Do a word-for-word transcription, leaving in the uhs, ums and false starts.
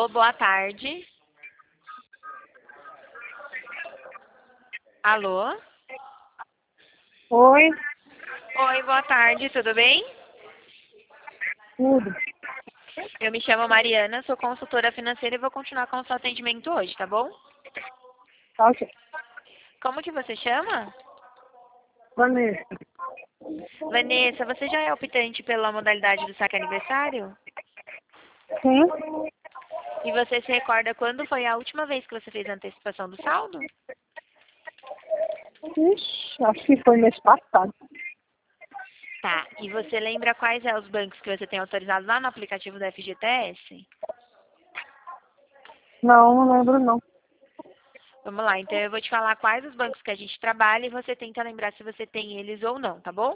Alô, boa tarde. Alô? Oi, Oi, boa tarde, tudo bem? tudo. Eu me chamo Mariana, sou consultora financeira e vou continuar com o seu atendimento hoje, tá bom? Tá ok. Como que você chama? Vanessa. Vanessa, você já é optante pela modalidade do saque aniversário? Sim? E você se recorda quando foi a última vez que você fez a antecipação do saldo? Ixi, acho que foi mês passado. Tá, e você lembra quais são os bancos que você tem autorizado lá no aplicativo do F G T S? Não, não lembro não. Vamos lá, então eu vou te falar quais os bancos que a gente trabalha e você tenta lembrar se você tem eles ou não, tá bom?